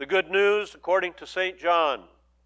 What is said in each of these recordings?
The good news according to St. John.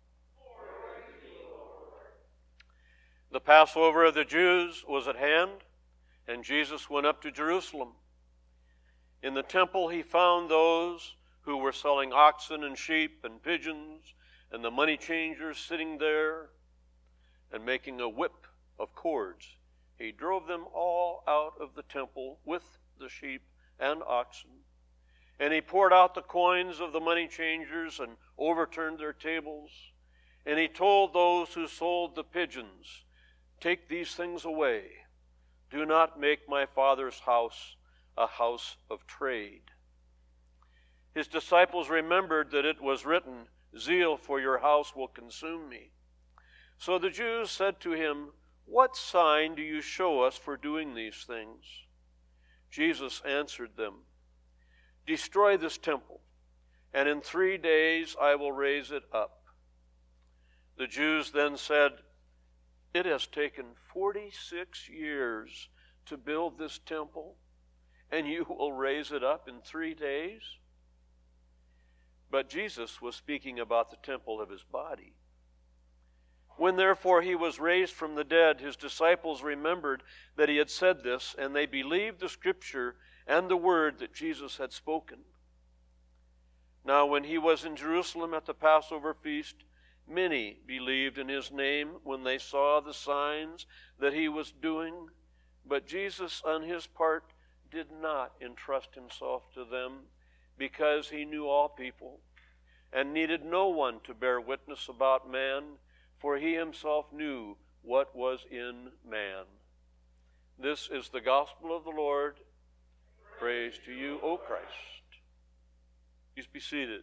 The Passover of the Jews was at hand, and Jesus went up to Jerusalem. In the temple he found those who were selling oxen and sheep and pigeons, and the money changers sitting there, and making a whip of cords. He drove them all out of the temple with the sheep and oxen. And he poured out the coins of the money changers and overturned their tables. And he told those who sold the pigeons, "Take these things away. Do not make my Father's house a house of trade." His disciples remembered that it was written, "Zeal for your house will consume me." So the Jews said to him, "What sign do you show us for doing these things?" Jesus answered them, "Destroy this temple, and in 3 days I will raise it up." The Jews then said, "It has taken 46 years to build this temple, and you will raise it up in 3 days?" But Jesus was speaking about the temple of his body. When therefore he was raised from the dead, his disciples remembered that he had said this, and they believed the scripture and the word that Jesus had spoken. Now when he was in Jerusalem at the Passover feast, many believed in his name when they saw the signs that he was doing. But Jesus on his part did not entrust himself to them, because he knew all people and needed no one to bear witness about man, for he himself knew what was in man. This is the gospel of the Lord. Praise to you, O Christ. Please be seated.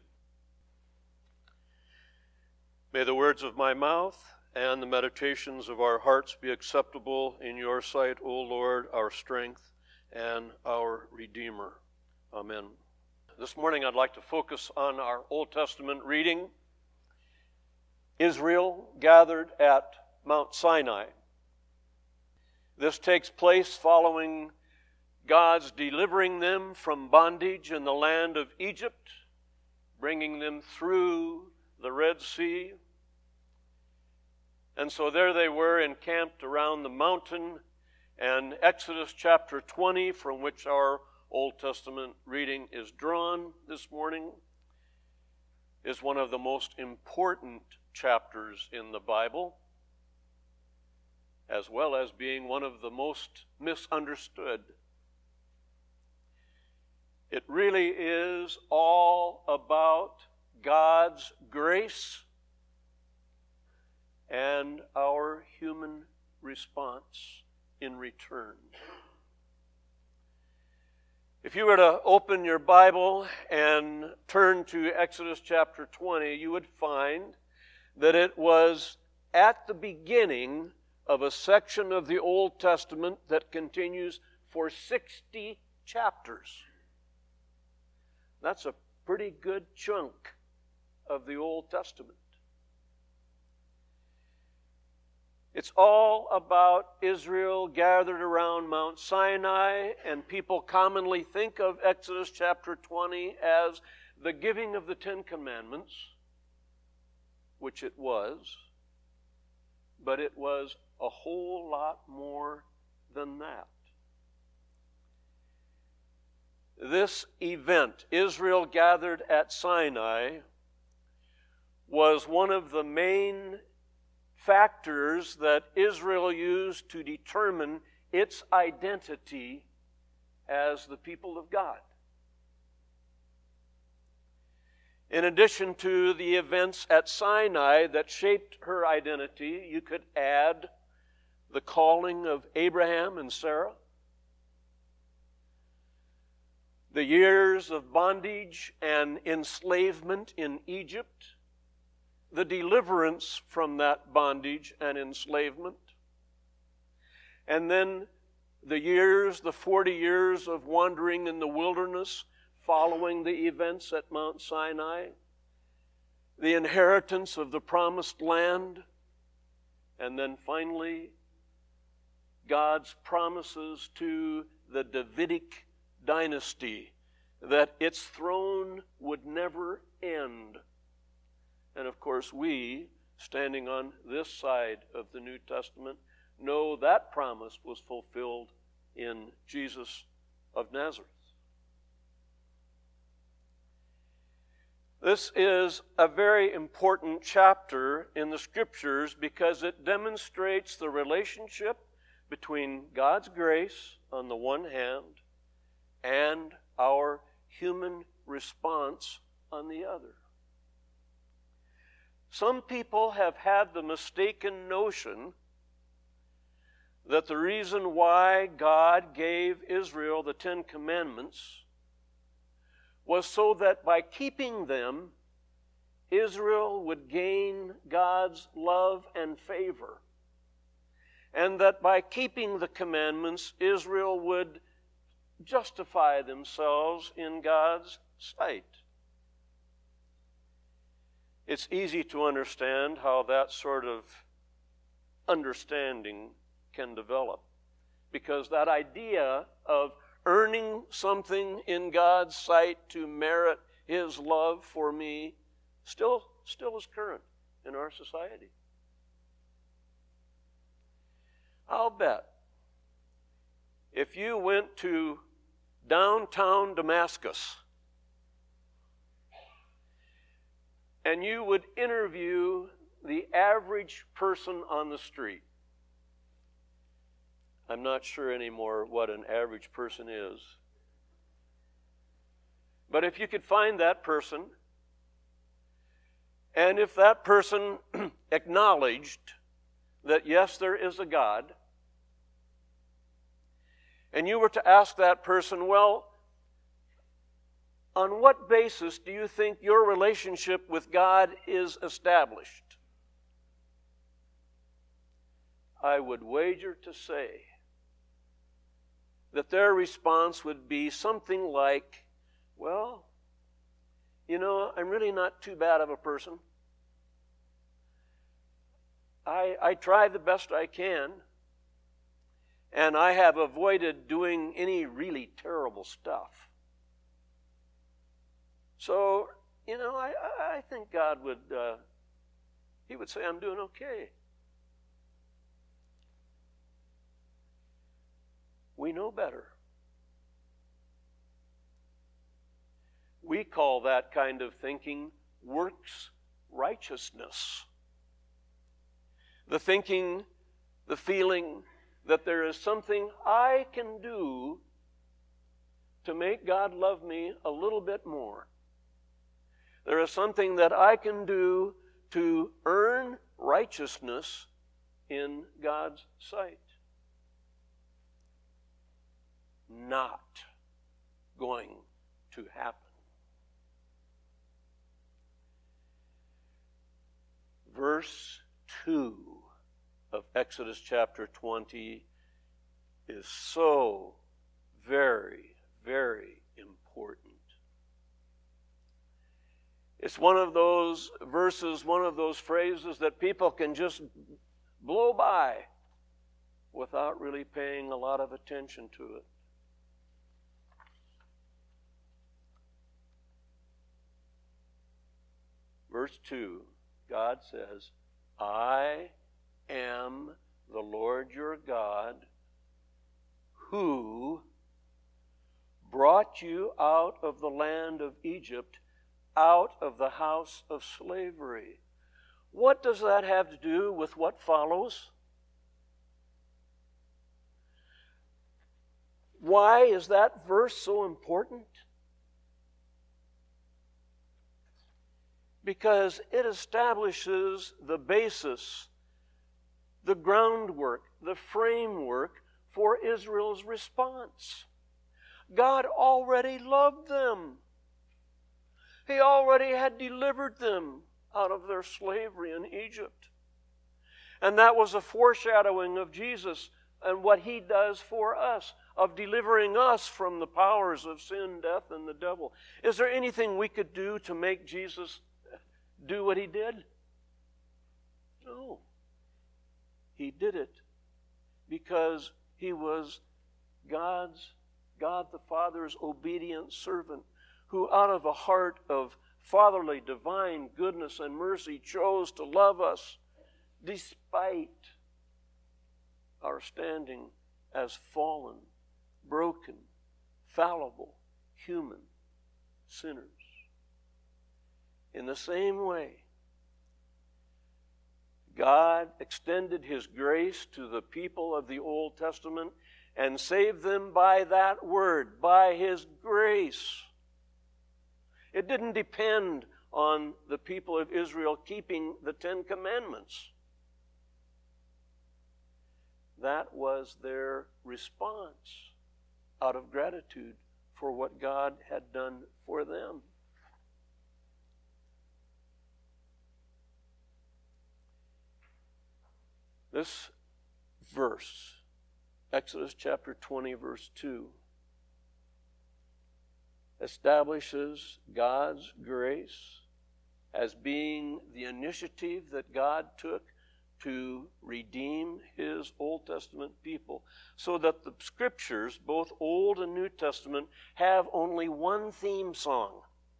May the words of my mouth and the meditations of our hearts be acceptable in your sight, O Lord, our strength and our Redeemer. Amen. This morning I'd like to focus on our Old Testament reading. Israel gathered at Mount Sinai. This takes place following God's delivering them from bondage in the land of Egypt, bringing them through the Red Sea. And so there they were encamped around the mountain, and Exodus chapter 20, from which our Old Testament reading is drawn this morning, is one of the most important chapters in the Bible, as well as being one of the most misunderstood. It really is all about God's grace and our human response in return. If you were to open your Bible and turn to Exodus chapter 20, you would find that it was at the beginning of a section of the Old Testament that continues for 60 chapters. That's a pretty good chunk of the Old Testament. It's all about Israel gathered around Mount Sinai, and people commonly think of Exodus chapter 20 as the giving of the Ten Commandments, which it was, but it was a whole lot more than that. This event, Israel gathered at Sinai, was one of the main factors that Israel used to determine its identity as the people of God. In addition to the events at Sinai that shaped her identity, you could add the calling of Abraham and Sarah, the years of bondage and enslavement in Egypt, the deliverance from that bondage and enslavement, and then the 40 years of wandering in the wilderness following the events at Mount Sinai, the inheritance of the promised land, and then finally God's promises to the Davidic dynasty that its throne would would never end. And of course, we, standing on this side of the New Testament, know that promise was fulfilled in Jesus of Nazareth. This is a very important chapter in the Scriptures because it demonstrates the relationship between God's grace on the one hand and our human response on the other. Some people have had the mistaken notion that the reason why God gave Israel the Ten Commandments was so that by keeping them, Israel would gain God's love and favor, and that by keeping the commandments, Israel would justify themselves in God's sight. It's easy to understand how that sort of understanding can develop, because that idea of earning something in God's sight to merit His love for me still is current in our society. I'll bet if you went to downtown Damascus and you would interview the average person on the street, I'm not sure anymore what an average person is. But if you could find that person, and if that person acknowledged that yes, there is a God, and you were to ask that person, well, on what basis do you think your relationship with God is established? I would wager to say that their response would be something like, well, you know, I'm really not too bad of a person. I try the best I can, and I have avoided doing any really terrible stuff. So, you know, I think God would, He would say I'm doing okay. We know better. We call that kind of thinking works righteousness. The thinking, the feeling that there is something I can do to make God love me a little bit more. There is something that I can do to earn righteousness in God's sight. Not going to happen. Verse 2 of Exodus chapter 20 is so very, very important. It's one of those verses, one of those phrases that people can just blow by without really paying a lot of attention to it. Verse 2, God says, I am the Lord your God who brought you out of the land of Egypt, out of the house of slavery. What does that have to do with what follows? Why is that verse so important? Because it establishes the basis, the groundwork, the framework for Israel's response. God already loved them. He already had delivered them out of their slavery in Egypt. And that was a foreshadowing of Jesus and what He does for us, of delivering us from the powers of sin, death, and the devil. Is there anything we could do to make Jesus do what He did? No. He did it because He was God the Father's obedient servant who out of a heart of fatherly, divine goodness and mercy chose to love us despite our standing as fallen, broken, fallible, human sinners. In the same way, God extended His grace to the people of the Old Testament and saved them by that word, by His grace. It didn't depend on the people of Israel keeping the 10 Commandments. That was their response out of gratitude for what God had done for them. This verse, Exodus chapter 20, verse 2, establishes God's grace as being the initiative that God took to redeem His Old Testament people, so that the Scriptures, both Old and New Testament, have only one theme song: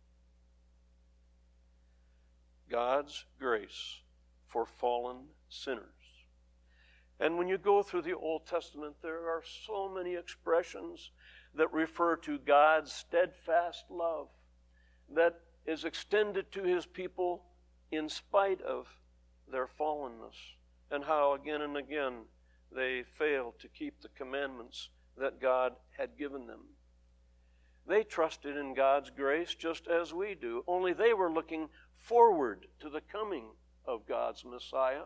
God's grace for fallen sinners. And when you go through the Old Testament, there are so many expressions that refer to God's steadfast love that is extended to His people in spite of their fallenness, and how again and again they failed to keep the commandments that God had given them. They trusted in God's grace just as we do, only they were looking forward to the coming of God's Messiah.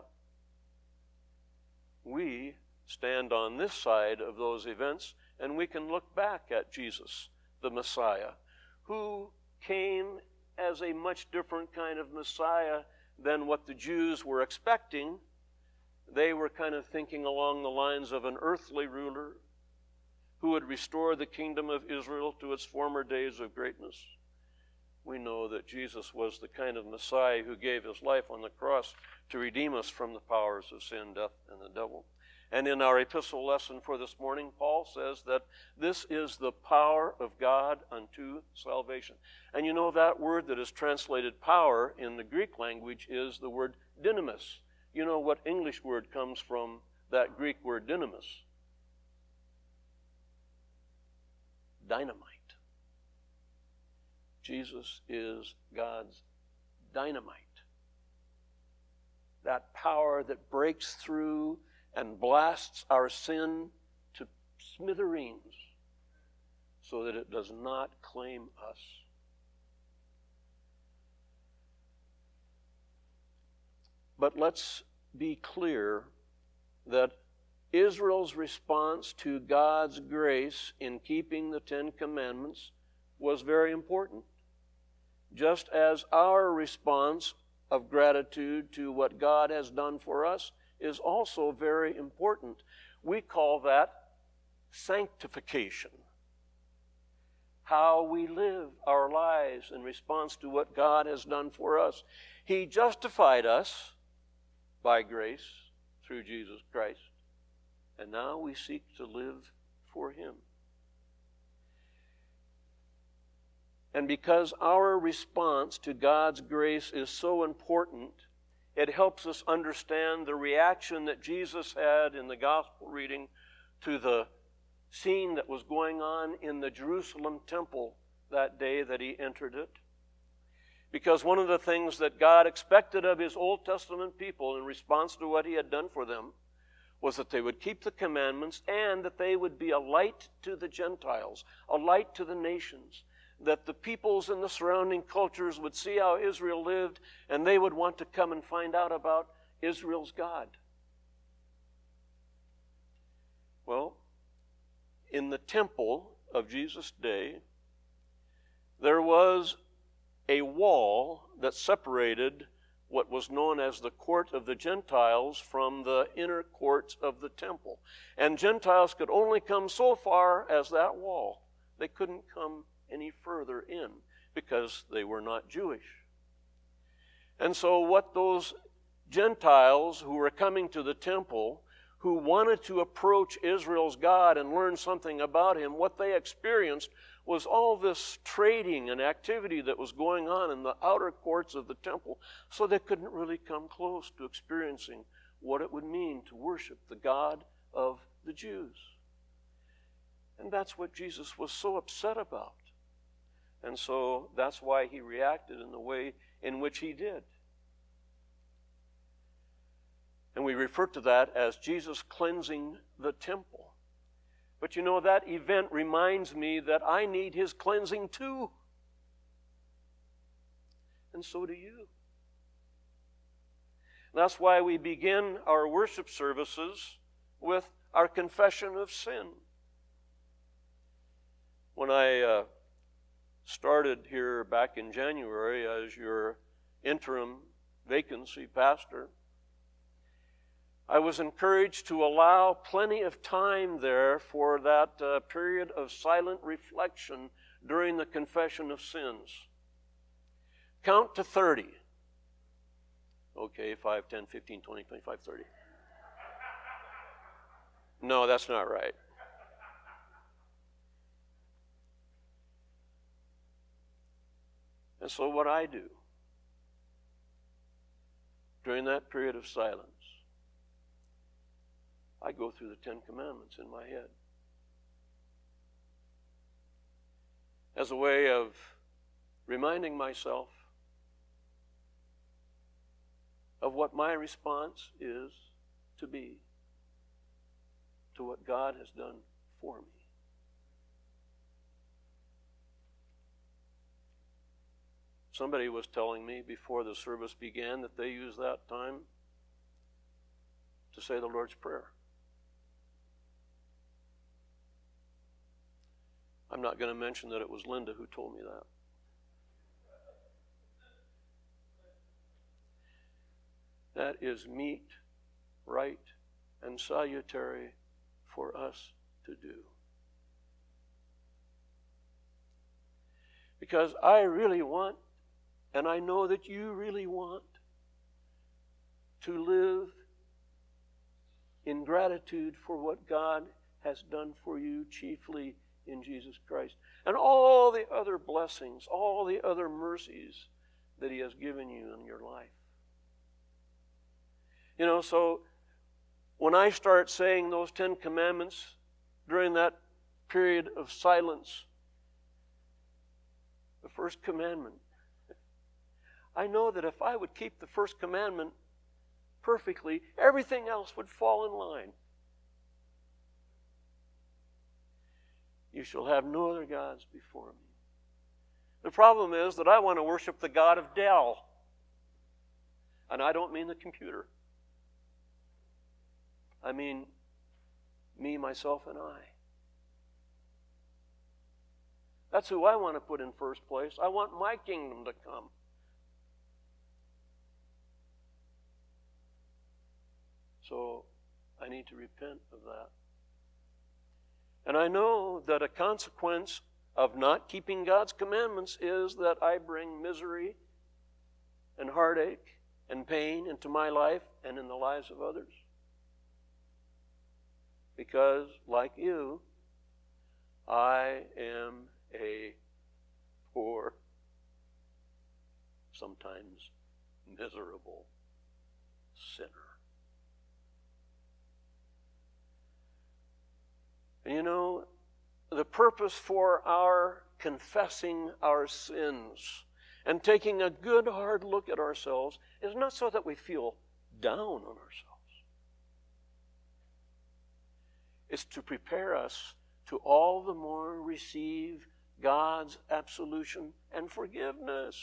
We stand on this side of those events, and we can look back at Jesus, the Messiah, who came as a much different kind of Messiah than what the Jews were expecting. They were kind of thinking along the lines of an earthly ruler who would restore the kingdom of Israel to its former days of greatness. We know that Jesus was the kind of Messiah who gave His life on the cross to redeem us from the powers of sin, death, and the devil. And in our epistle lesson for this morning, Paul says that this is the power of God unto salvation. And you know that word that is translated power in the Greek language is the word dynamis. You know what English word comes from that Greek word dynamis? Dynamite. Jesus is God's dynamite. That power that breaks through and blasts our sin to smithereens so that it does not claim us. But let's be clear that Israel's response to God's grace in keeping the 10 Commandments was very important. Just as our response of gratitude to what God has done for us is also very important. We call that sanctification. How we live our lives in response to what God has done for us. He justified us by grace through Jesus Christ, and now we seek to live for Him. And because our response to God's grace is so important, it helps us understand the reaction that Jesus had in the gospel reading to the scene that was going on in the Jerusalem temple that day that He entered it. Because one of the things that God expected of His Old Testament people in response to what He had done for them was that they would keep the commandments and that they would be a light to the Gentiles, a light to the nations, that the peoples in the surrounding cultures would see how Israel lived and they would want to come and find out about Israel's God. Well, in the temple of Jesus' day, there was a wall that separated what was known as the court of the Gentiles from the inner courts of the temple. And Gentiles could only come so far as that wall. They couldn't come any further in because they were not Jewish. And so what those Gentiles who were coming to the temple, who wanted to approach Israel's God and learn something about Him, what they experienced was all this trading and activity that was going on in the outer courts of the temple, so they couldn't really come close to experiencing what it would mean to worship the God of the Jews. And that's what Jesus was so upset about. And so that's why he reacted in the way in which he did. And we refer to that as Jesus cleansing the temple. But you know, that event reminds me that I need his cleansing too. And so do you. That's why we begin our worship services with our confession of sin. When I started here back in January as your interim vacancy pastor, I was encouraged to allow plenty of time there for that period of silent reflection during the confession of sins. Count to 30. Okay, 5, 10, 15, 20, 25, 30. No, that's not right. And so what I do during that period of silence, I go through the 10 Commandments in my head as a way of reminding myself of what my response is to be to what God has done for me. Somebody was telling me before the service began that they use that time to say the Lord's Prayer. I'm not going to mention that it was Linda who told me that. That is meet, right, and salutary for us to do. Because I really want, and I know that you really want, to live in gratitude for what God has done for you, chiefly in Jesus Christ, and all the other blessings, all the other mercies that he has given you in your life. You know, so when I start saying those 10 Commandments during that period of silence, the first commandment, I know that if I would keep the first commandment perfectly, everything else would fall in line. You shall have no other gods before me. The problem is that I want to worship the God of Dell. And I don't mean the computer. I mean me, myself, and I. That's who I want to put in first place. I want my kingdom to come. So I need to repent of that. And I know that a consequence of not keeping God's commandments is that I bring misery and heartache and pain into my life and in the lives of others. Because, like you, I am a poor, sometimes miserable sinner. And you know, the purpose for our confessing our sins and taking a good hard look at ourselves is not so that we feel down on ourselves. It's to prepare us to all the more receive God's absolution and forgiveness,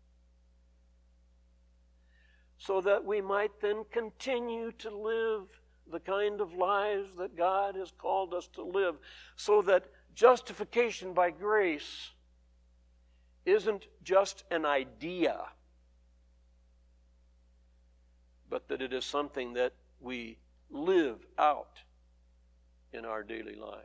so that we might then continue to live the kind of lives that God has called us to live, so that justification by grace isn't just an idea, but that it is something that we live out in our daily lives.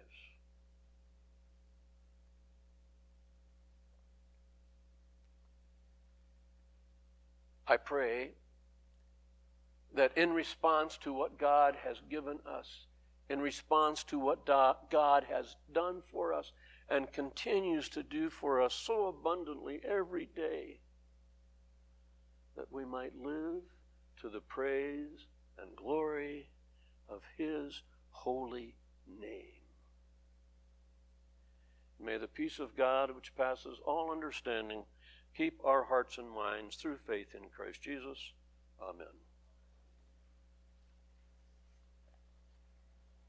I pray that in response to what God has given us, in response to what God has done for us, and continues to do for us so abundantly every day, that we might live to the praise and glory of His holy name. May the peace of God, which passes all understanding, keep our hearts and minds through faith in Christ Jesus. Amen.